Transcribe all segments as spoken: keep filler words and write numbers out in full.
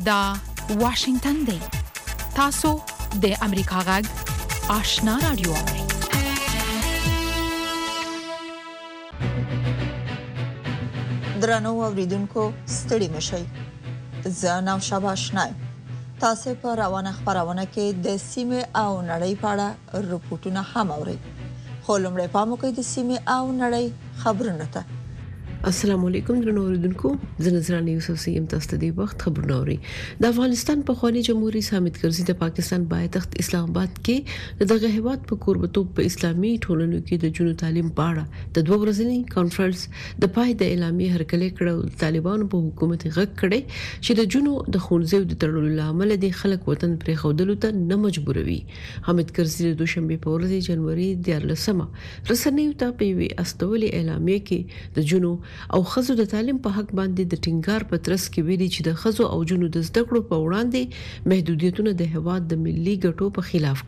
دا واشنگتن دی تاسو د امریکا غږ آشنا رادیو اورئ درنو اوریدونکو ستړي مشئ زه نو شابه آشنایم تاسو په روانه خبرونه کې د سیمه او نړۍ په اړه رپورټونه هم اورئ خو لمړی پام وکړئ د سیمه او نړۍ خبرونه ته السلام علیکم درنو اوریدونکو زه نظرانه یوسف سیم تاسو ته د وخت خبرونه اوري د افغانستان په خواني جمهوریت حامد کرزي د پاکستان پایتخت اسلام آباد کې دغه هیواد په قربتوب په اسلامي ټولنو کې د جنو تعلیم باړه د دوه ورځنی کانفرنس د پای د اعلامیه هرکله کړه طالبانو په حکومت غږ کړي چې د جنو د خونځو د تړلو لامل د خلک وطن پرې خودلو ته نه مجبوروي حامد کرزي د دوشنبه په ورځ جنوري دیارلسمه رسنیو ته په وی استولي اعلامیه کې د جنو او خزو د تعلیم په حق باندې د ټینګار په ترڅ کې ویلي چې د خزو او جنو د زده کړو په وړاندې محدودیتونه د هواد د ملي ګټو په خلاف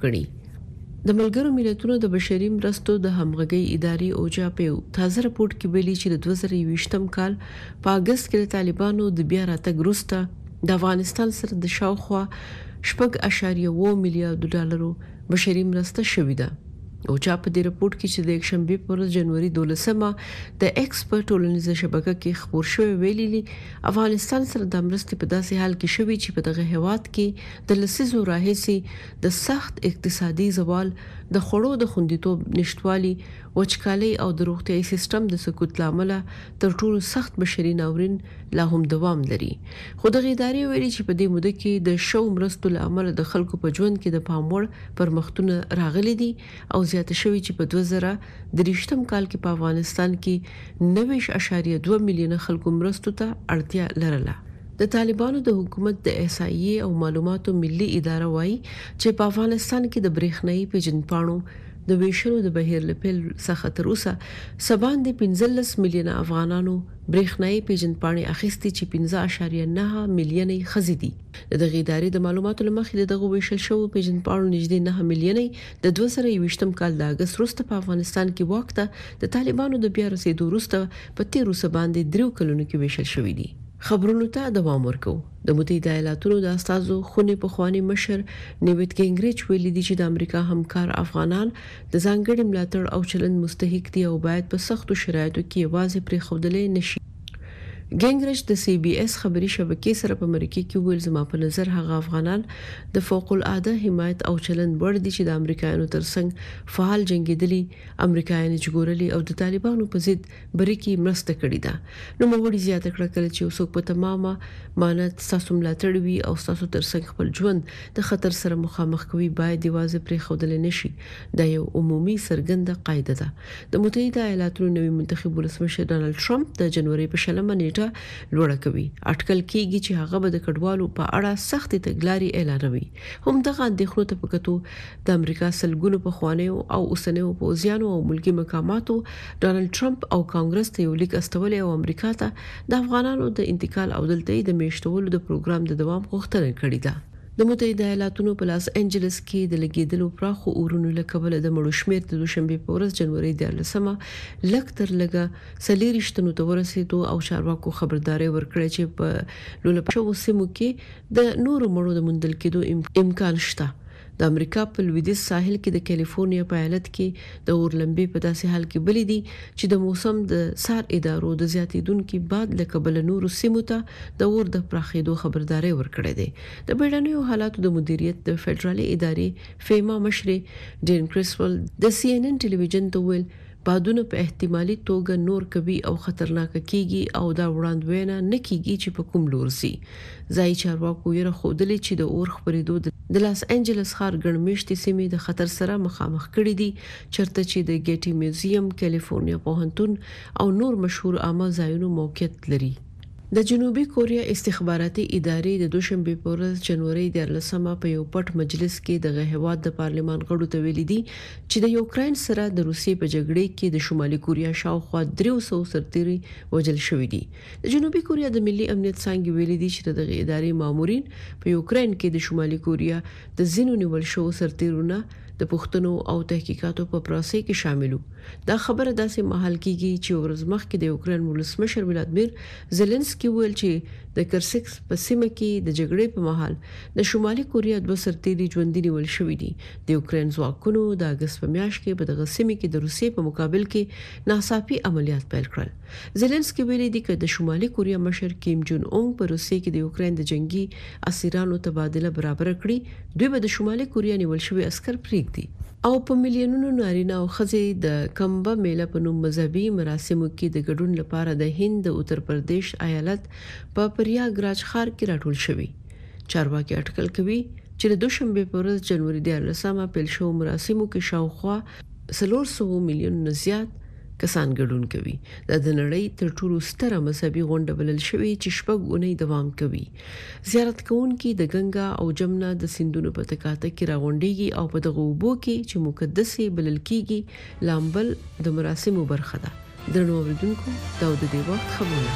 کړي د ملګرو ملتونو د بشري مرستو د همغږي ادارې اوجا په تازه راپورټ کې ویلي چې د دوه زره یوویشتم کال په اگست کې د طالبانو د بیا راتګ وروسته د افغانستان سره د شاوخوا شپږ اشاریه اووه میلیارډ ډالرو بشري مرسته شوې ده او چا په دې رپورت کې چې د یک شنبه پر جنوري دولسمه د ایکسپرت ټولنیزه شبکه کې خبر شوی ویلي افغانستان سره د مرستې په داسې حال کې شوی چې په دغه هواد کې د لسیزو راهیسي د سخت اقتصادي زوال د خړو د خوندیتوب نشټوالي وچکالي او د روغتيایي سیستم د سقوط لامل تر ټولو سخت بشري ناورین لا هم دوام لري خو د ادارې ویلي چې په دې موده کې د شو مرستو لامل د خلکو په ژوند کې د پاموړ پرمختونه راغلي دي او زیاته شوی چې په دوه زره درېشتم کال کې په افغانستان کې نوي اشاریه دوه میلیونه خلکو مرستو ته اړتیا لرله د طالبانو د حکومت د احصایې او معلوماتو ملي اداره وایي چې په افغانستان کې د برېښنايي پیژندپاڼو د ویشلو د بهیر لپیل څخه تر اوسه سبان د پنځلس میلیونه افغانانو برېښنايي پیژندپاڼې اخیستي چې پنځه اشاریه نه میلیونه خزي دي د دغه ادارې د معلوماتو لمخې دغه ویشل شوی پیژندپاڼو نږدې نه میلیونه د دوه زره یوویشتم کال د اگست وروسته په افغانستان کې وخت د طالبانو د بیا رسیدو وروسته په تیر اوسه باندې درو کلونو کې ویشل شوی دي خبرونو ته دوام ورکو د متحده ایالاتونو د استازو خونی په خواني مشر نیویت ګینګریچ ویلي دي چې د امریکا همکار افغانان د ځانګړي ملاتړ او چلند مستحق دي او باید په سختو شرایطو کې یوازې پرې خوندلې نشي ګینګریچ د سی بي اس خبري شبکې سره په امریکا کې ویل زما په نظر هغه افغانان د فوق العاده حمایت او چلند بر دي چې د امریکایانو ترڅنګ فعال جنگیدلي امریکایان جګورلي او د طالبانو په ضد بری کې مرسته کړې ده نو موږ زیاته کړه کله چې اوسو په تمامه مانت تاسو ملاتړ وي او تاسو ترڅنګ خپل ژوند د خطر سره مخامخ کوي باید دیوازه پرې خودل نشي دا یو عمومي سرګنده قاعده ده د متحده ایالاتونو نوي منتخب ولسمشر ډانلډ ټرمپ د جنوري په شلمه نیټه لوړه کوي اټکل کیږي چې هغه به د کډوالو په اړه سخت تګلاري اعلانوي هم دغه اندېښنو ته پکتو د امریکا سلګونو په خوانیو او اوسنیو پوزیانو او ملکی مقاماتو ډانلډ ټرمپ او کانګرس ته یو لیک استولې او امریکا ته د افغانانو د انتقال او دلته د میشتولو د پروګرام د دوام غوښتنه کړې ده د متحده ایالاتونو په لاس انجلس کې د لګیدلو پراخو اورونو لکبل د مړو شمیر د دوشنبه په ورځ جنوري دیارلسمه لک تر لګه سلیریشتونو ته ورسېدو او چارواکو خبرداري ورکړه چې په لولپشو سیمو کې د نورو مړو د مندل کېدو امکان شته د امریکا په لویدیځ ساحل کې د کالیفورنیا په ایالت کې د اورلمبي په داسې حال کې بلی دي چې د موسم د سار ادارو د زیاتیدونکو باد لکه بل نورو سیمو ته د اور د پراخېدو خبرداري ورکړې ده د بیړنیو حالاتو د مدیریت د فدرالي ادارې فیما مشر ډین کریسول د سی ان ان ټلویزیون ته ویل بادونه په احتمالي توګه نور کوي او خطرناک کیږي او دا وړاندوینه نه کیږي چې په کوم لور سي ځای چارواکو یې راخودلې چې د اور خبرېدو د لاس انجلس ښار ګڼمېشتي سیمې د خطر سره مخامخ کړي دي چرته چې د ګیټي میوزیم کالیفورنیا پوهنتون او نور مشهور عامه ځایونو موقعیت لري د جنوبي کوریا استخباراتي ادارې د دوشنبه په ورځ جنوري دیارلسمه په یو پټ مجلس کې د هیواد د پارلمان غړو ته ویلي دي چې د یوکرين سره د روسیې په جګړې کې د شمالي کوریا شاوخوا درې سوه سرتيري وژل شوي دي د جنوبي کوریا د ملي امنیت څنګه ویلي دي چې د ادارې مامورین په یوکرين کې د شمالي کوریا د زینو نیول شو سرتيرونه د پښتنو او تحقیقاتو په پروسې کې شاملو دا خبره داسې محل کېږي چې ورځ مخکې د یوکرين ولسمشر ولادمیر زيلنسکي ویل چې د کرسکس په سیمه کې د جګړې په مهال د شمالي کوریا د سرتيري ژوندۍ نیول شوې دي. د یوکرين ځواکونو د اگست په میاشت کې په دغه سیمه کې د روسیې په مقابل کې ناڅاپي عملیات پیل کړل. زيلنسکي ویلي دی چې د شمالي کوریا مشر کیم جون اون په روسیې کې د یوکرين د جنگي اسیرانو تبادله برابر کړي. دوی به د شمالي کوریا نیول شوی عسكر پریږدي او په میلیونونو نارینه او ښځې د کمبا میله په نوم مذهبي مراسمو کې د ګډون لپاره د هند د اتر پردیش ایالت په پریاګراج ښار کې راټول شوي. چارواکي اټکل کوي چې د دوشنبه په ورځ جنوري د لسمه پیل شو مراسمو کې شاوخوا څلور سوه میلیون نه زیات کسان ګډون کوي. د نړۍ تر ټولو ستره مذهبي غونډه بلل شوې چې شپږ اونۍ دوام کوي. زیارت کوونکي د گنگا او جمنا د سیندونو په تکاته کې راغونډيږي او په دغه اوبو کې چې مقدسي بلل کیږي لامبل د مراسمو برخه ده. درنو اوریدونکو دا د دې وخت خبرونه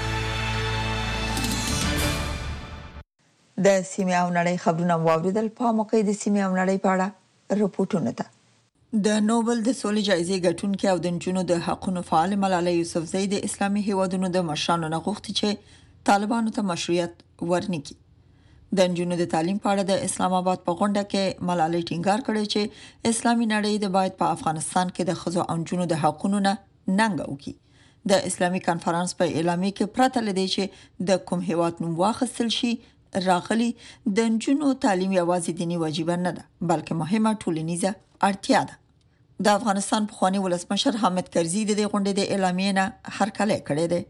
د سیمه او نړۍ خبرونه واوریدل. په موقع د سیمه او نړۍ په اړه رپورټونه ده. د نوبل د سولې جایزې ګټونکي او د نجونو د حقوقو فعال ملالۍ یوسفزۍ د اسلامي هیوادونو د مشرانو نه غوښتي چې طالبانو ته مشروعیت ورنکړي. د نجونو د تعلیم په اړه د اسلام آباد په غونډه کې ملالۍ ټینګار کړی چې اسلامي نړۍ د باید په افغانستان کې د ښځو او نجونو د حقوقو نه ننګ وکړي. د اسلامي کانفرنس په اعلامیه کې پرته لدی چې د کوم هیواد نوم واخیستل شي راغلي د نجونو تعلیم یوازې دینی واجب نه ده بلکې مهمه ټولنیزه اړتیا ده. د افغانستان پخوانی ولسمشر حامد کرزي د دې غونډې د اعلامیې نه هرکلی کړی دی.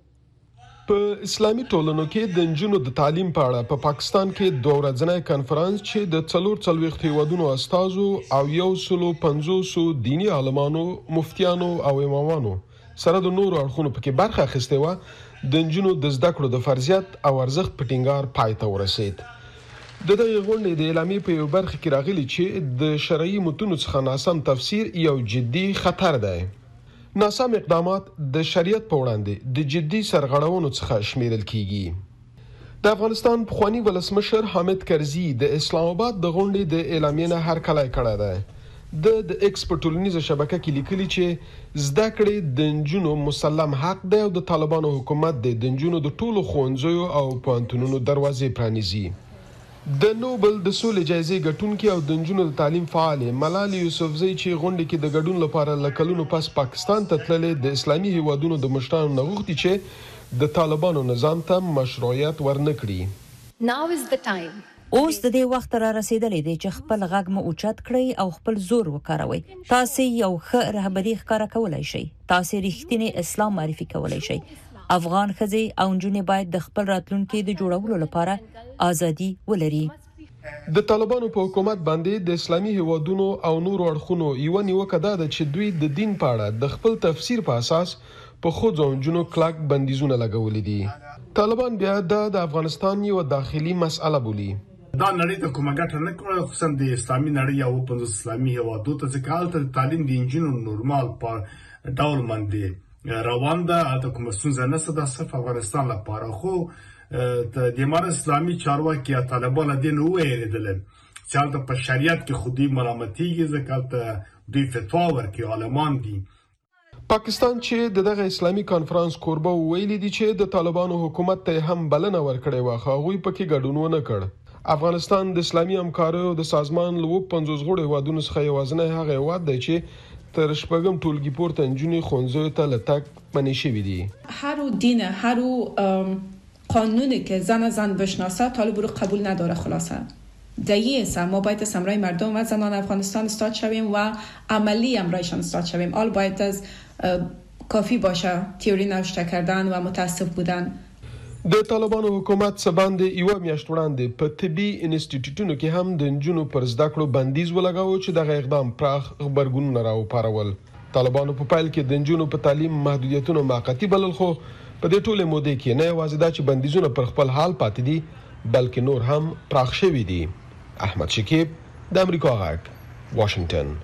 په اسلامي ټولنو کې د نجونو د تعلیم په اړه په پا پاکستان کې دوه ورځنی کانفرنس چې د څلور څلويخت هیوادونو استازو او یو سلو پنځوس دینی عالمانو، مفتیانو او امامانو سره د نورو اړخونو پکې برخه اخیسته و د نجونو د زده کړو د فرضیت او ارزښت په ټینګار پای ته ورسید. د دغه غونډې د اعلامیې په یو برخه کې راغلي چې د شرعي متونو څخه ناسم تفسیر یو جدي خطر دی. ناسم اقدامات د شریعت په وړاندې د جدي سرغړونو څخه شمیرل کیږي. د افغانستان پخوانی ولسمشر حامد کرزي د اسلام آباد د غونډې د اعلامیې نه هرکلی کړی دی. د د ایکس په ټولنیزه شبکه کې لیکلي چې زده کړې د نجونو مسلم حق دی او د طالبانو حکومت د نجونو د ټولو ښوونځیو او پوهنتونونو دروازې پرانیزي. د نوبل د سولې جایزې ګټونکي او د نجونو د تعلیم فعال ملالۍ یوسفزۍ چې غونډې کې د ګډون لپاره لکلونو پس پاکستان ته تللې د اسلامي هیوادونو د مشرانو نه غوښتي چې د طالبانو نظام ته مشروعیت ورنکړي. Now is the time. اوس د دې وخت را رسیدلې دی چې خپل غږ مو اوچت کړئ او خپل زور وکاروئ. تاسو یو ښه رهبري ښکارا کولای شئ. تاسو رښتینی اسلام معرفي کولای شئ. افغان ښځې او نجونې باید د خپل راتلونکي د جوړولو لپاره ازادي ولري. د طالبانو په حکومت باندې د اسلامي هیوادونو او نورو اړخونو یو نیوکه ده چې دوی د دین په اړه د خپل تفسیر په اساس په ښځو او نجونو کلک بندیزونه لګولي دي. طالبان بیا د افغانستان یو داخلي مسأله بولي. دا نړۍ ته کومه ګټه نه کوي، خصوصا د اسلامي نړۍ او په اسلامي هیوادو ته چې کال تعلیم د انجینو نورمال په ډول باندې روان ده. البته کوم څنګه نه ستاسو صرف افغانستان لپاره خو د امارات اسلامي چارواکي طالبان دین وېریدل چې البته په شریعت کې خودي ملامتيږي ځکه دوی فتوا ورکړي عالمان دي. پاکستان چې دغه اسلامي کانفرنس کوربه ویلي دي چې د طالبانو حکومت ته هم بلنه ورکړې و خو هغه پکې ګډون ونه کړ. افغانستان د اسلامي همکاریو د سازمان له پنځوس غړو هیوادونو څخه یوازینی هغه هیواد دی چې تر شپږم ټولګي پورته نجونې ښوونځیو ته لتک منع شوی دي. هر دین هر قانونی که زن زن بشناسه طالب رو قبول نداره. خلاصه دقیقاً ما باید از همراه مردم و زنان افغانستان استاد شویم و عملی همراهشان استاد شویم. آل باید از کافی باشه تئوری نوشته کردن و متاسف بودن. د طالبانو حکومت سباند یو میاشت وړاندې په طبي انسټیټیوټونو کې هم د نجونو پر زده کړو بندیز ولګاوه چې دغه اقدام پراخ خبرګونونه راوپارول. طالبانو په پایل کې د نجونو په تعلیم محدودیتونو موقتی بلل خو په دې ټوله موده کې نه یوازې دا چې بندیزونه پر خپل حال پاتې دي بلکې نور هم پراخ شوي دي. احمد شکیب د امریکا غږ واشنگټن.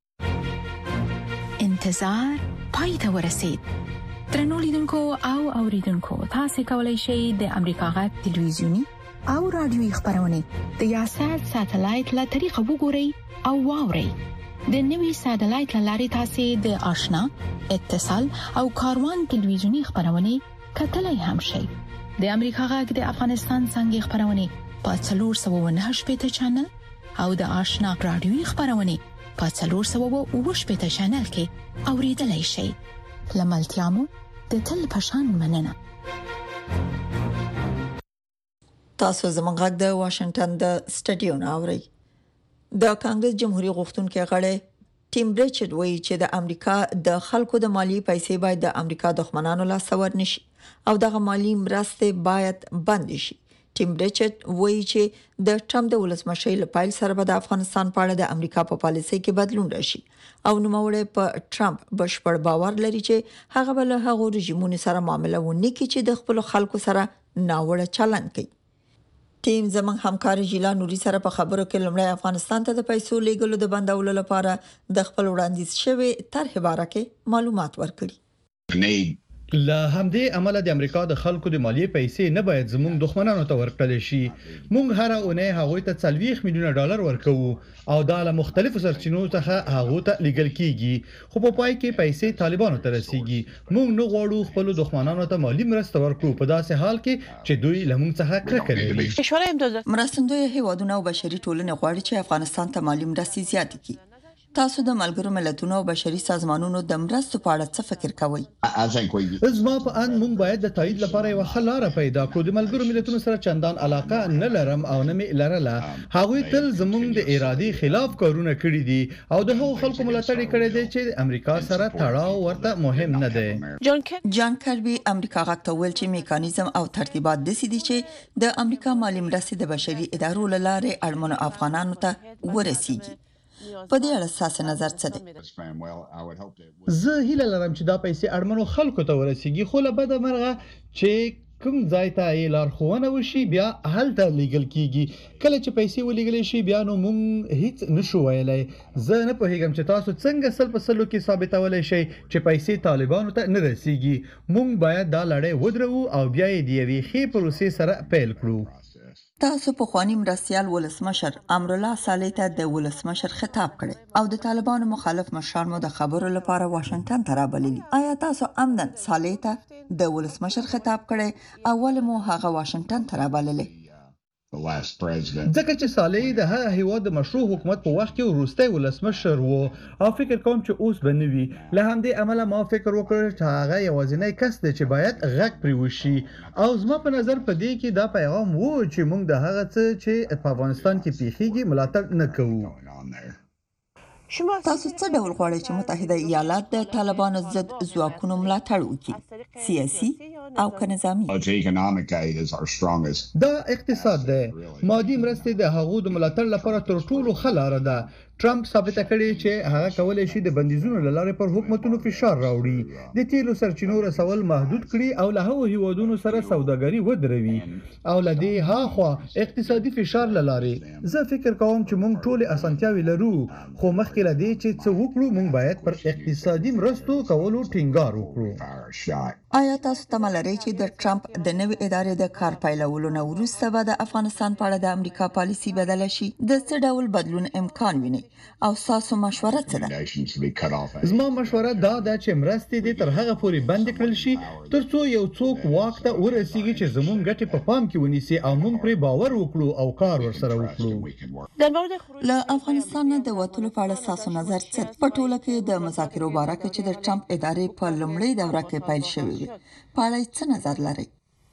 انتظار پای ته ورسید. درنو لیدونکو او اوریدونکو تاسو کولی شئ د امریکا غږ ټلویزیونی او رادیوي خبرونه د یاشر ساتلایت له طریقو وګورئ او واورئ. د نوي ساتلایت لارې تاسو د آشنا، اتصال او کاروان ټلویزیونی خبرونه کتلای هم شئ. د امریکا غږ د افغانستان څنګه خبرونه په څلور سوه او نهه شپږ چنل او د آشنا رادیوي خبرونه په څلور سوه او اووه شپږ چنل کې اوریدلای شئ. لملتيامو د تل پشان مننه. تاسو زموږ غږ د واشنگټن د سټډیو ناوړي. د کانګرس جمهوریت غوښتونکو غړي ټیم بریچټ وایي چې د امریکا د خلکو د مالی پیسې باید د امریکا دښمنانو لاس ورنشي او دغه مالی مرستې باید بند شي. ټیم بریچټ وایي چې د ټرمپ د ولسمشر لپاره سره به د افغانستان په اړه د امریکا په پالیسۍ کې بدلون راشي او نوموړی په ټرمپ بشپړ باور لري چې هغه به له هغو رژیمونو سره معامله ونکړي چې د خپل خلکو سره ناوړه چلند کوي. ټیم زمنګ همکار جیلا نوري سره په خبرو کې لمړی افغانستان ته د پیسو لیږلو د بندولو لپاره د خپل وړاندیز شوی طرح باره کې معلومات ورکړي. له همدې عمله د امریکا د خلکو د مالیې پیسې نه باید زموږ دښمنانو ته ورکړل شي. موږ هر اونۍ هغه ته څلوېښت میلیونه ډالر ورکوو او دا له مختلفو سرچینو څخه هغه ته لیږل کیږي، خو په پای کې پیسې طالبانو ته رسیږي. موږ نه غواړو خپل دښمنانو ته مالی مرسته ورکړو په داسې حال کې چې دوی له موږ څخه کرکه لري. مرستندوی هیوادونه او بشري ټولنې غواړي چې افغانستان ته مالی مرستې زیاتې کړي. تاسو د ملګرو ملتونو او بشري سازمانونو د مرستو په اړه څه فکر کوئ؟ زما په ان موږ باید د تایید لپاره یو خلاره پیدا کړو. د ملګرو ملتونو سره چندان علاقه نه لرم او نه مې لرله. هغوی تل زموږ د ارادې خلاف کارونه کړی دي او د هغو خلکو ملاتړ کړی دی چې امریکا سره تړاو ورته مهم نه دی. جان کربي امریکا غاکته ویل چې میکانیزم او ترتیبات د سې دي چې د امریکا مالی مرستې د بشري ادارو لاره اړمنو افغانانو ته ورسیږي. په دې اړه ستاسو نظر څه دی؟ زه هیله لرم چې دا پیسې اړمنو خلکو ته ورسیږي، خو له بده مرغه چې کوم ځای ته یې لارښوونه وشي بیا هلته لیږل کیږي. کله چې پیسې ولېږل شي بیا نو موږ هیڅ نشو ویلای. زه نه پوهیږم چې تاسو څنګه سل په سلو کې ثابتولای شئ چې پیسې طالبانو ته نه رسیږي. موږ باید دا لړۍ ودرو او بیا یې د یوې ښې پروسې سره پیل کړو. تاسو په خواني مرستيال ولسمشر امرالله صالح ته د ولسمشر خطاب کړي او د طالبانو مخالف مشران مو د خبرو لپاره واشنگټن ته رابللي. آیا تاسو عمدن صالح ته د ولسمشر خطاب کړي او ول مو هغه واشنگټن ته رابللي؟ ځکه چې صالح د هغه هیواد د مشروع حکومت په وخت کې وروستی ولسمشر وو او فکر کوم چې اوس به نه وي. له همدې عمله ما فکر وکړ چې هغه یوازینی کس دی چې باید غږ پرې وشي او زما په نظر په دې کې دا پیغام وو چې موږ د هغه څه چې په افغانستان کې پیښیږي ملاتړ نه کوو. تاسو څه ډول غواړئ چې متحده ایالات د طالبانو ضد ځواکونو ملاتړ وکړي؟ سیاسي او که نظامي؟ دا اقتصاد دی. مادي مرستې د هغو د ملاتړ لپاره تر ټولو ښه لاره ده. ټرمپ ثابت کړی چې هغه کولای شي د بندیزونو لاره پر حکومتونو فشار راوړي، د تیلو سرچینو رسول محدود کړي او له هغو هیوادونو سره سوداګري ودروي او لدې هاخوا اقتصادي فشار لاره. زه فکر کوم چې موږ ټول اسانتیاوي لرو، خو مخکې لدې چې څه وکړو موږ باید پر اقتصادي مرستو کولو ټینګار وکړو. آیا تاسو تمه لرئ چې د ټرمپ د نوې ادارې د کار پیلولو نه وروسته به د افغانستان په اړه د امریکا پالیسي بدله شي؟ د څه ډول بدلون امکان ویني او تاسو مشوره څه ده؟ زما مشوره دا ده چې مرستې دې تر هغه پورې بند کړل شي ترڅو یو څوک واک ته ورسیږي چې زموږ ګټې په پام کې ونیسي او موږ پرې باور وکړو او کار ورسره وکړو. له افغانستان د وټولو په اړه تاسو نظر څه؟ په ټوله کې د مذاکرو باره کې چې د ټرمپ ادارې په لومړۍ دوره کې پیل شوې وي په اړه څه نظر لرئ؟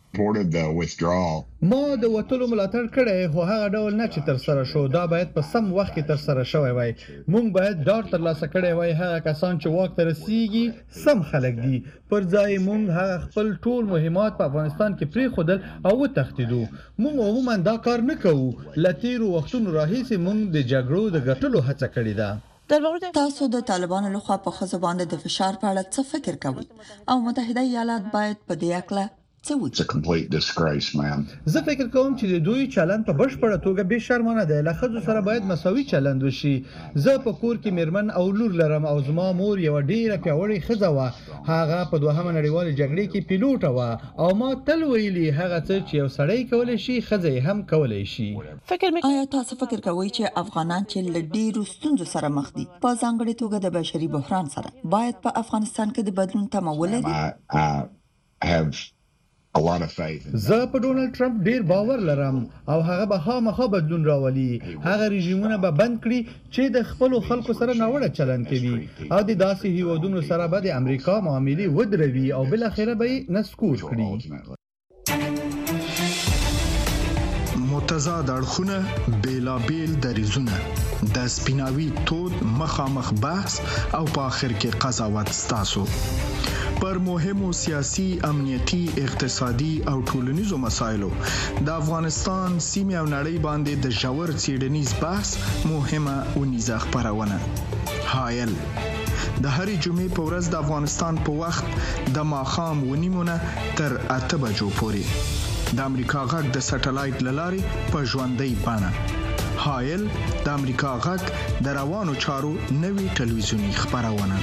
ما د وټولو ملاتړ کړی خو هغه ډول نه چې تر سره شو. دا باید په سم وخت کې تر سره شوی وای. موږ باید ډاډ ترلاسه کړی وای هغه کسان چې واک ته رسیږي سم خلک دي. پر ځای موږ هغه خپل ټول مهمات په افغانستان کې پرې خودل او وتښتیدو. موږ عموما دا کار نه کوو. لتیرو وختونو راهیسې موږ د جګړو د ګټلو هڅه کړې ده. تاسو د طالبانو لخوا په ښځو باندې د فشار په اړه څه فکر کوئ او متحده ایالات باید په دې اړه څه وکړي؟ زه فکر کوم چې د دوی چلند په بشپړه توګه بې شرمانه دی. له ښځو سره باید مساوي چلند وشي. زه په کور کې میرمن او لور لرم او زما مور یو ډیره پیاوړې ښځه وه. هغه په دوهمه نړیواله جګړې کې پیلوټ وه او ما تل ویلي هغه څه چې یو سړی کولای شي ښځه هم کولای شي. آیا تاسو فکر کوئ چې افغانان چې له ډیرو ستونزو سره مخ دي په ځانګړې توګه د بشري بحران سره باید په افغانستان کې د بدلون تمه ولري؟ زه په ډونالد ټرمپ ډیر باور لرم او هغه به خامخا بدلون راولي. هغه رژیمونه به بند کړي چې د خپل خلکو سره ناوړه چلند کوي او د داسې هیوادونو سره به د امریکا معاملې ودروي او بل اخره به نسکور کړي. متضاد اړخونه بیلابیل دریزونه د سپیناوي تود مخامخ بحث او په اخر کې قضاوت ستاسو پر مهمو سیاسي، امنیتي، اقتصادي او ټولنیزو مسایلو د افغانستان سیمه او نړۍ باندې د ژور څېړنیز بحث مهمه ونیزه خبرونه. حایل د هرې جمعې په ورځ د افغانستان په وخت د ماښام ونیمونه تر اته بجو پورې د امریکا غږ د سټلایټ للارې په ژوندۍ بڼه. حایل د امریکا غږ د روانو چارو نوي ټلویزیونی خبرونه.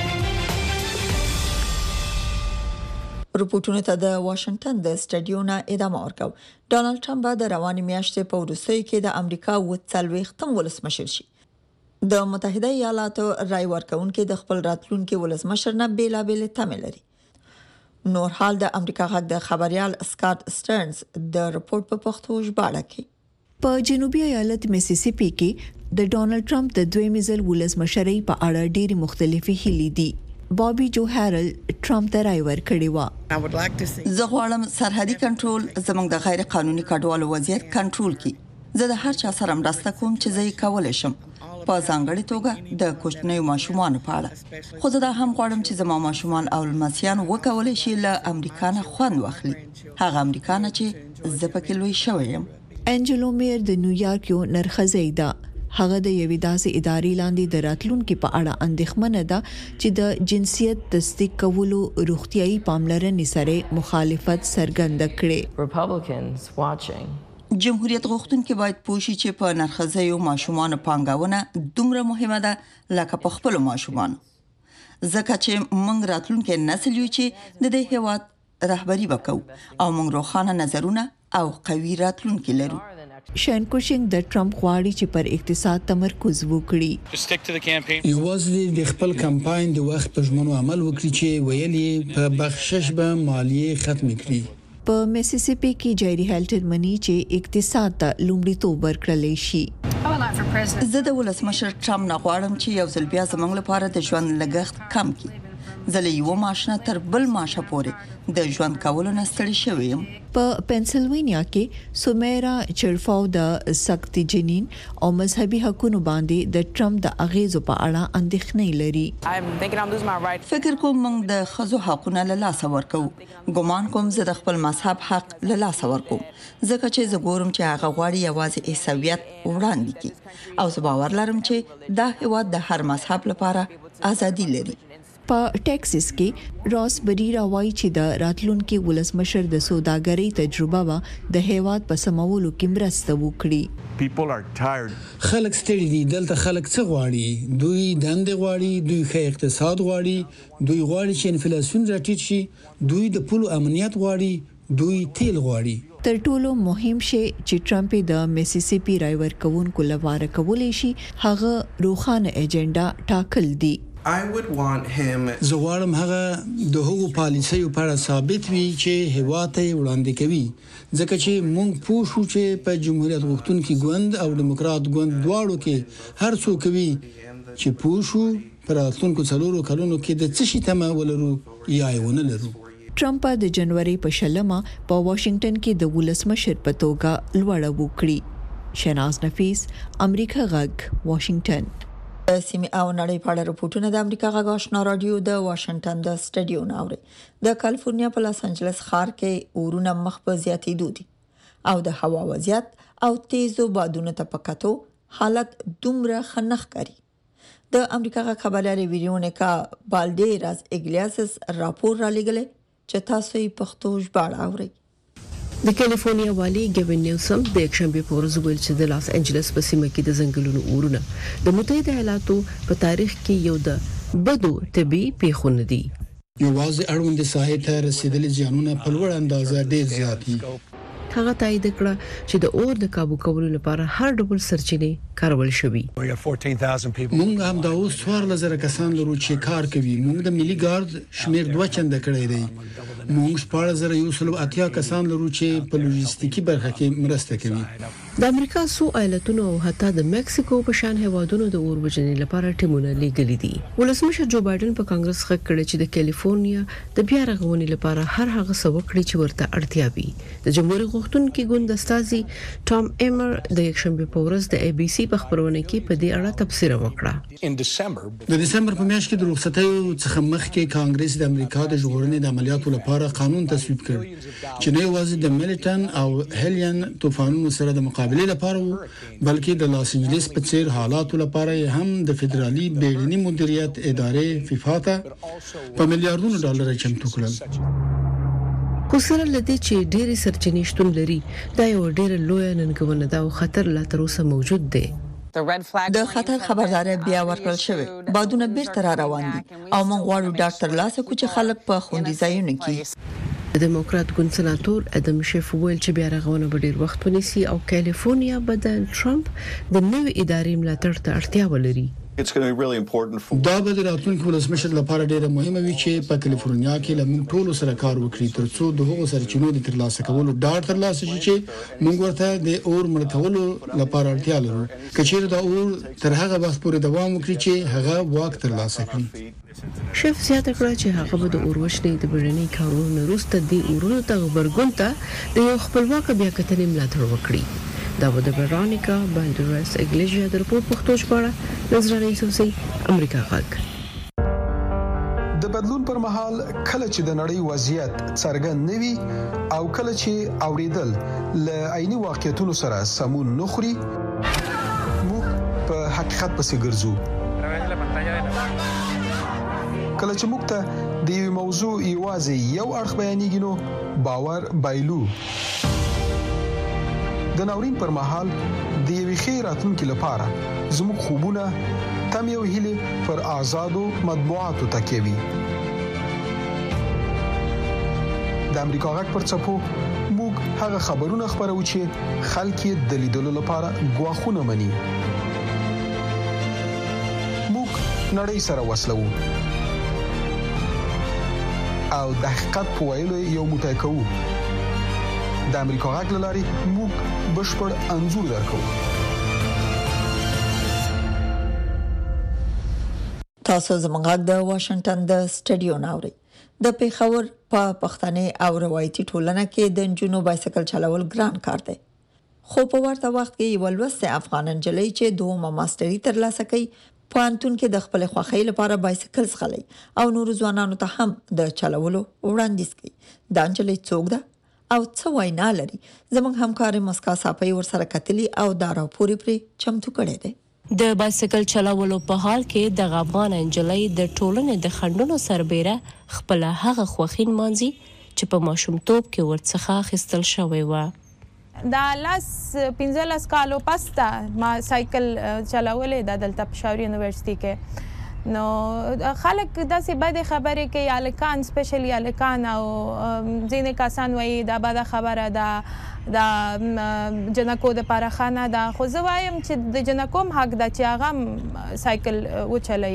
رپورټونه ته د واشنگټن د سټډیو نه ادامه ورکو. ډونالد ټرمپ د رواني میاشتې په وروستیو کې د امریکا وڅلوېښتم ولسمشر شي. د متحده ایالاتو رای ورکوونکي د خپل راتلونکي ولسمشر نه بیلابېل تمه لري. نور حال د امریکا غږ د خبريال سکاٹ سټرنز د رپورت په پښتو ژباړه کې په جنوبي ایالت میسیسیپي کې د ډونالد ټرمپ د دویم ځل ولسمشرۍ په اړه ډېری مختلفي هیلې دي. بابي جو هارل ټرمپ ته رای ورکړی و. زه غواړم سرحدي کنټرول زموږ د غیر قانوني کډوالو وضعیت کنټرول کړي. زه د هر چا سره مرسته کوم چې زه یې کولای شم، په ځانګړي توګه د کوچنیو ماشومان په اړه. خو زه دا هم غواړم چې زما ماشومان او لمسیان وکولای شي له امریکا نه خوند واخلي، هغه امریکا نه چې زه پکې لوی شوی یم. انجلو میر د نیویارک یو نرخزی ده. هغه د یوې داسې ادارې لاندې د راتلونکو په اړه اندېښمنه ده چې د جنسیت تصدیق کولو روغتيایي پاملرنې سره مخالفت څرګنده کړي. جمهوریت غوښتونکي باید پوښي چې په نرخزیو ماشومان پانګاونه دومره مهمه ده لکه په خپل ماشومان، ځکه چې موږ راتلونکي نسل یو چې د دې هیواد رهبری وکاو او موږ روښانه نظرونه او قوي راتلونکي لرو. شین کوشنګ د ټرمپ غواړي چې پر اقتصاد تمرکز وکړي. یوازې د خپل کمپاین د وخت په ژمنو عمل وکړي چې ویلي په بخشش به مالیه ختم کړي. په میسیسیپي کې جيري هالټن مني چې اقتصاد ته لومړیتوب ورکړل شي. زه د ولسمشر ټرمپ نه غواړم چې یو ځل بیا زموږ لپاره د ژوند لګښت کم کړي. زه له یو معاش نه تر بل معاشه پورې د ژوند کولو نه ستړی شوی یم. په پنسلوانیا کې سومیرا چرفاو د سخت جنین او مذهبي حقوقو باندې د ټرمپ د اغیزو په اړه اندېښنې لري. فکر کوم موږ د خزو حقوقونه له لاسه ورکو. ګمان کوم زه د خپل مذهب حق له لاسه ورکوم، ځکه چې زه ګورم چې هغه غواړي یوازې عیسویت وړاندې کړي او زه باور لرم چې دا هیواد د هر مذهب لپاره ازادي لري. په ټکساس کې راس بریرا وایي چې د راتلونکي ولسمشر د سوداګرۍ تجربه به د هیواد په سمولو کې مرسته وکړي. خلک ستړي دي. دلته خلک څه غواړي؟ دوی دندې غواړي، دوی ښه اقتصاد غواړي، دوی غواړي چې انفلیسیون راټیټ شي، دوی د پولو امنیت غواړي، دوی تیل غواړي. تر ټولو مهم شی چې ټرمپ د میسیسیپي رای ورکوونکو لپاره کولای شي هغه روښانه ایجنډا ټاکل دي. زه غواړم هغه د هغو پالیسیو په اړه ثابت وي چې هیواد ته وړاندې کوي، ځکه چې موږ پوه شو چې په جمهوریت غوښتونکي ګوند او دیموکرات ګوند دواړو کې هر څوک کوي چې پوه شو پر راتلونکو څلورو کلونو کې د څه شي تمه ولرو یا یې ونه لرو. ټرمپ د جنوري په شلمه په واشنگټن کې د ولسمشر په توګه لوړه وکړي. شناز نفیس، امریکا غږ، واشنگټن. سیمه او نړۍ په اړه رپورټونه د امریکا غږ آشنا رادیو د واشنگټن د سټډیو ناوړي. د کالیفورنیا په لاس انجلس ښار کې اورونه مخ په زیاتېدو دي او د هوا وضعیت او تیزو بادونو ته پکاتو حالت دومره خنخ کړي. د امریکا غږ خبريال ویرونیکا بالډیراز اګلیاسس راپور را لګلې چې تاسو یې پښتو ژباړه اورئ. د کالیفورنیا والی ګوین نیوسم د یکشنبه په ورځ ویل چې د لاس انجلس په سیمه کې د ځنګلونو اورونه د متحده ایالاتو په تاریخ کې یو د بدو طبي پیښونه دي. یوازې اړوند ساحې ته رسیدلي زیانونه په لوړ اندازه ډیر زیات دي. هغه تایید کړ چې د اور د کابو کولو لپاره هر ډول سرچینې کارول شوي. موږ هم دا اوس څوارلس زره کسان لرو چې کار کوي. موږ د ملي ګارد شمیر دوه چنده کړی دی موږ شپږ زره یو سل اتیا کسان لرو چې په لوجستیکي برخه کې مرسته کوي. د امریکا سو ایالتونو او حتی د مکسیکو په شان هیوادونو د اور وژنې لپاره ټیمونه لیږلي دي. ولسمشر جو بایدن په کانګرس کې کړی چې د کالیفورنیا د بیا رغونې لپاره هر هغه څه وکړي چې ورته اړتیا وي. د جمهوریت غوښتونکو ګوند استازي ټام ایمر د یکشنبه په ورځ د ای بي سي په خبرونه کې په دې اړه تبصره وکړه. د دسمبر په میاشت کې د رخصتیو څخه مخکې کانګرس د امریکا د ژغورنې د عملیاتو لپاره قانون تصویب کړ چې نه یوازې د ملټن او هیلین طوفانونو سره د مقابله لپاره بلکې د لاس انجلس په څیر حالاتو لپاره هم د فدرالي بیړني مدیریت ادارې فیفا ته په میلیارډونو ډالر چمتو کړل. خو سره لدی چې ډېری سرچینې شتون لري دا یو ډېر لوی ننګونه ده او خطر لا تر اوسه موجود دی. د خطر خبرداري بیا ورکړل شوې بادونه بیرته را روان دي او موږ غواړو ډاکټر لاسه کوچ خلک په خوندي ځایونو کې. د دیموکرات ګوند سناتور ادم شیف ویل چې بیا رغونه به ډیر وخت ونیسي او کالیفورنیا به د ټرمپ د نوې ادارې ملاتړ ته اړتیا ولري. دا به د راتلونکي ولسمشر لپاره ډیره مهمه وي چې په کالیفورنیا کې لمن ټولو سره کار وکړي ترڅو د هغو سرچینو د ترلاسه کولو ډاډ ترلاسه شي چې موږ ورته د اور مړتولو لپاره اړتیا لرو. کچېر دا اور تر هغه وخت پورې دوام وکړي چې هغه واک ترلاسه کړي. شیف زیاته کړه چې هغه به د اوروشنې د بیړني کارونو وروسته د اورونو ته غبرګون ته د یو خپلواک بیا کتنې ملاتړ وکړي. دا و د برانیکا باندرس اګلیژیا د رپورټ پښتو ژباړه نظرانه یوسفزي امریکا غږ. د بدلون پر مهال کله چې د نړۍ وضعیت څرګند نوي او کله چې اوریدل ل عیني واقعیتونو سره سمون نخري موږ په حقیقت پسې ګرځو. کله چې موږ ته د یو موضوع یوازې یو اړخ بیانېږي نو باور بایلو. د ناورین پر مهال د یوې ښې راتلونکي لپاره زموږ خوبونه تم یو هیله پر آزادو مطبوعاتو تکیه وي. د امریکا غږ پر څپو موږ هغه خبرونه خبرو چې خلک یې د لیدلو لپاره غواخونه مني. موږ نړۍ سره وصلو او د حقیقت په ویلو یو موټی کوو. د امریکا غږ لاري موږ بشپړ انزور درکو. تاسو زموږ د واشنگټن د سټډیو ناوړي د پیښور په پښتنې او روایتي ټولنه کې د جنوب بایسکل چلول ګران کار دی. خو په ورته وخت کې یو لوسته افغان انجلۍ چې دوه ماستری ترلاسه کړي پوهنتون کې د خپل خوښۍ لپاره بایسکل ځغلي او نور ځوانانو ته هم د چلولو وړاندیز کوي. دا انجلۍ څوک ده او څه وینا لري؟ زموږ همکار مسکا صافي ورسره کتلی او دا راپور پرې چمتو کړی دی. د بایسکل چلولو په حال کې د افغان انجلۍ د ټولنې د خندونو سربېره خپل هغه خوښین مانځي چې په ماشومتوب کې ورڅخه خستل شوی و. دا لاس پنځلس کالو پسته ما سایکل چلولې د دلته پېښور یونیورسيټي کې. نو خلک داسې بد خبرې کوي الکان سپیشلی الکان او ځینې کسان وایي دا بد خبره ده د جنکو د لپاره خانه ده. خو زه وایم چې د جنکو هم حق ده چې هغه سایکل وچلوي.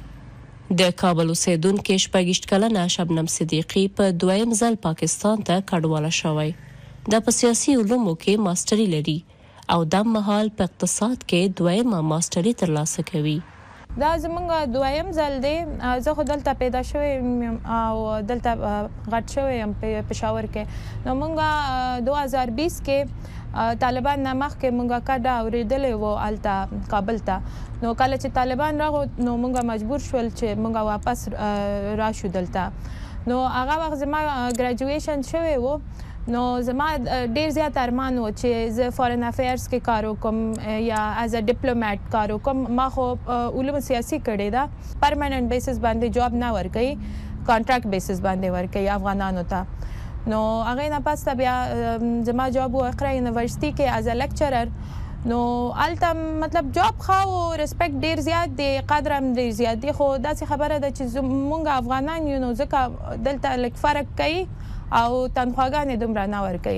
د کابل اوسیدونکو شپږ کلنه شبنم صدیقی په دویم ځل پاکستان ته کډواله شوی. د په سیاسي علومو کې ماستری لري او د مهال په اقتصاد کې دویمه ماستری ترلاسه کوي. دا زمونږ دویم ځل دی. زه خو دلته پیدا شوی او دلته غټ شوی یم په پېښور کې. نو مونږ دوه هزار بیس کې طالبان نامخ کې مونږه کډه اوریدلې وو الته کابل ته. نو کله چې طالبان راغو نو مونږه مجبور شول چې مونږه واپس راشو دلته. نو هغه وخت زما ګریجویشن شوی وو. نو زما ډیر زیات ارمان و چې زه فارن افیرز کې کار وکم یا از ا ډیپلوماټ کار وکم. ما خو علوم سیاسي کړی دا. پرمننت بیسس باندې جاب نه ورکوي، کانټراکټ بیسس باندې ورکوي افغانانو ته. نو هغه نه پاسته بیا زما جاب و اقرا یونیورسيټي کې از ا لیکچرر. نو الته مطلب جاب خو ریسپیکټ ډیر زیات دی، قدر هم ډیر زیات دی. خو داسې خبره ده چې مونږ افغانان یو نو ځکه دلته لیک فرق کوي او تنخواګانې دومره نه ورکوي.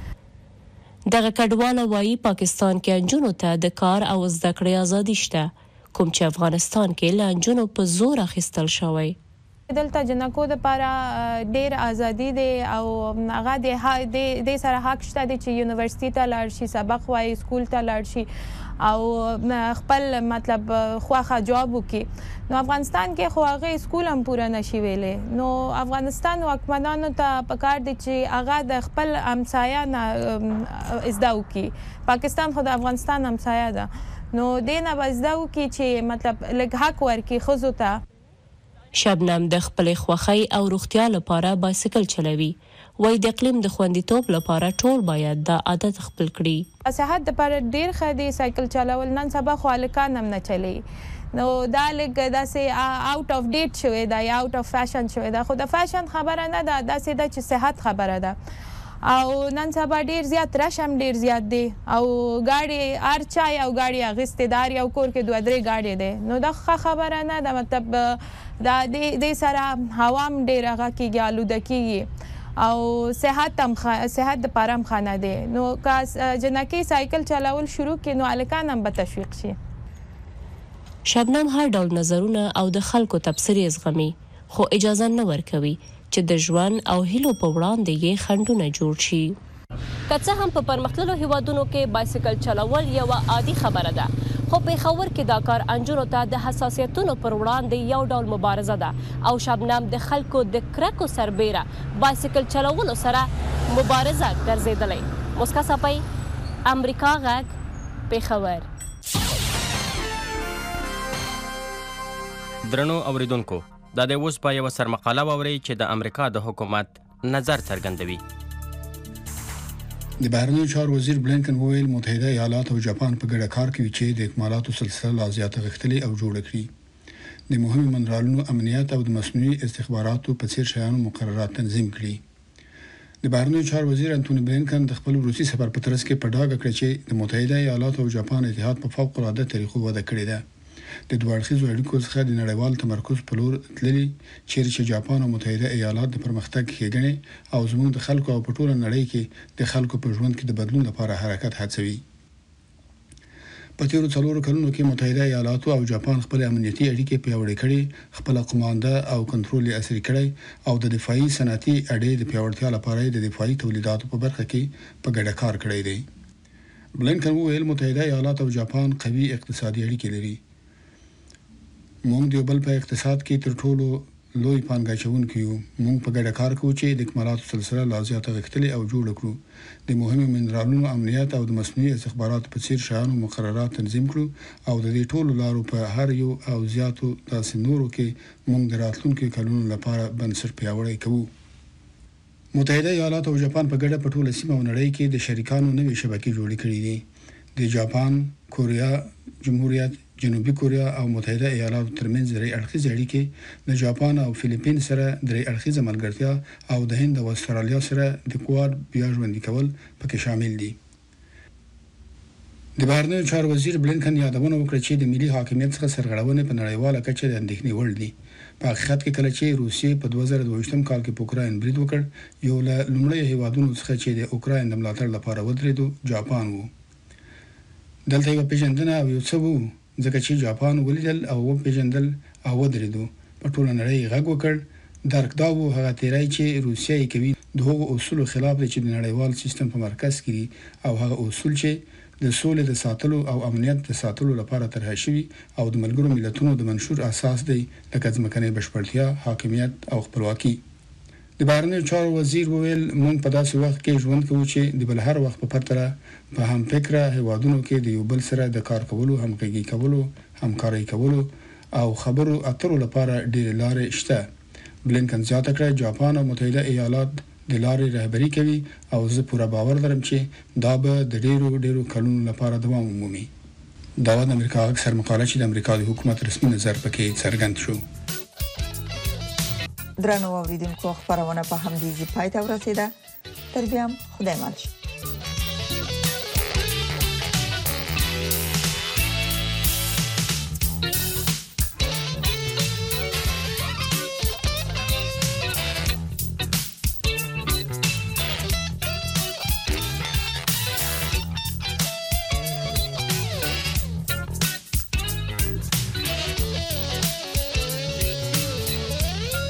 دغه کډواله وایي پاکستان کې انجونو ته د کار او زده کړې ازادي شته، کوم چې افغانستان کې له انجونو په زور اخیستل شوی. دلته جنکو د لپاره ډېر ازادي دی او هغه د د سره حق شته چې یونیورسيټي ته لاړ شي، سبق وایي، سکول ته لاړ شي او خپل مطلب خواخه جواب وکړي. نو افغانستان کې خو هغه سکول هم پوره نشي ویلې. نو افغانستان حکومتانو ته پکار دي چې هغه د خپل همسایه نه ازدا وکړي. پاکستان خو د افغانستان همسایه ده، نو دینه ازدا وکړي چې مطلب لږ حق ورکړي ښځو ته. شبنم د خپلې خوښۍ او روغتیا لپاره بایسکل چلوي. وای د اقلیم د خوندیتوب لپاره ټول باید دا عادت خپل کړي. صحت لپاره ډیر ښه دی سایکل چلول. نن سبا خو هلکان هم نه چلی، نو دا لږ داسې آوټ اف ډیټ شوی دا یا آوټ اف فیشن شوی دا، خو د فیشن خبره نه ده، داسې ده چې صحت خبره ده. او نن سبا ډیر زیات رش هم ډیر زیات دی او ګاډي هر چا یو ګاډي اغوستې، دار یو کور کې دوه درې ګاډي دی. نو دا ښه خبره نه ده، مطلب دا د سره هوا هم ډیر هغه کېږي، آلوده کېږي او صحت هم صحت د لپاره هم ښه نه دی. نو که جنکۍ سایکل چلول شروع کړي نو هلکان هم به تشویق شي. شبنم هر ډول نظرونه او د خلکو تبصرې زغمي، خو اجازه نه ورکوي چې د ژوند او هیلو په وړاندې یې خنډونه جوړ شي. که څه هم په پرمختللو هیوادونو کې بایسکل چلول یو عادي خبره ده، خو په خاور کې دا کار انجونو ته د حساسیتونو پر وړاندې یو ډول مبارزه ده او شبنم د خلکو د کرکو سربیره بایسکل چلولو سره مبارزه ګرځېدلې. مسکا صاحب، امریکا غږ، پیښور. درنو اوریدونکو، دا د اوس په یو سرمقاله ووري چې د امریکا د حکومت نظر څرګندوي. د بهرنیو چارو وزیر بلینکن وویل متحده ایالات او جاپان په ګډه کار کوي چې د اکمالاتو سلسله لا زیاته غښتلې او جوړه کړي، د مهمو منرالونو امنیت او د مصنوعي استخباراتو په څیر شیانو مقررات تنظیم کړي. د بهرنیو چارو وزیر انټونی بلینکن د خپل روسي سفر په ترڅ کې په ډاګه کړ چې د متحده ایالات او جاپان اتحاد په فوق العاده طریقو وده کړې ده. د دوه اړخیزو اړیکو څخه د نړیوال تمرکز په لور تللی، چیرې چې جاپان او متحده ایالات د پرمختګ ښېګڼې او زموږ د خلکو او په ټوله نړۍ کې د خلکو په ژوند کې د بدلون لپاره حرکت هڅوي. په تیرو څلورو کلونو کې متحده ایالات او جاپان خپل امنیتي اړیکې پیاوړې کړې، خپل قومانده او کنټرول یې عصري کړی او د دفاعي صنعتي اړې د پیاوړتیا لپاره د دفاعي تولیداتو په برخه کې په ګډه کار کړی دی. بلینکن وویل متحده ایالات او جاپان قوي اقتصادي اړیکې لري. موږ د بل په اقتصاد کې تر ټولو لوی پانګاچونکي یو. موږ په ګډه کار کوو چې د اکمالاتو سلسله لا زیاته غښتلې او جوړه کړو، د مهمو منرالونو امنیت او د مصنوعي استخباراتو په څیر شیانو مقررات تنظیم کړو او د دې ټولو لارو په هر یو او زیاتو داسې نورو کې موږ د راتلونکو کلونو لپاره بنسټ پیاوړی کوو. متحده ایالات او جاپان په ګډه په ټوله سیمه او نړۍ کې د شریکانو نوې شبکې جوړې کړې دي. د جاپان، کوریا جمهوریت، جنوبي کوریا او متحده ایالاتو ترمنځ درې اړخیزې اړیکې، د جاپان او فلیپین سره درې اړخیزه ملګرتیا او د هند او استرالیا سره د کواد بیا ژوندي کول پکې شامل دي. د بهرنیو چارو وزیر بلینکن یادونه وکړه چې د ملي حاکمیت څخه سرغړونې په نړیواله کچه د اندېښنې وړ دي. په حقیقت کې کله چې روسیې په دوه زره دوه کال کې په اوکراین برید وکړ، یو له لومړیو هیوادونو څخه چې د اوکراین د ملاتړ لپاره ودرېدو جاپان وو. دلته یو پیژندنه او یو څه وو، ځکه چې جاپان ولیدل او وپیژندل او ودرېدو، په ټوله نړۍ غږ وکړ. درک دا وو هغه تیری چې روسیه یې کوي د هغو اصولو خلاف دی چې د نړیوال سیستم په مرکز کې دي او هغه اصول چې د سولې د ساتلو او امنیت د ساتلو لپاره طرح شوي او د ملګرو ملتونو د منشور اساس دی، لکه ځمکنۍ بشپړتیا، حاکمیت او خپلواکي. د بهرنیو چارو وزیر وویل موږ په داسې وخت کې ژوند کوو چې د بل هر وخت په پرتله په هم فکره هیوادونو کې د یو بل سره د کار کولو، همغږي کولو، همکاري کولو او خبرو اترو لپاره ډېرې لارې شته. بلینکن زیاته کړه جاپان او متحده ایالات د لارې رهبري کوي او زه پوره باور لرم چې دا به د ډېرو ډېرو کلونو لپاره دوام ومومي. دا د امریکا غږ سرمقاله چې د امریکا د حکومت رسمي نظر پکې څرګند شو. درنو اوریدونکو، خبرونه په همدې ځای پای ته ورسیده. تر بیا خدای مل.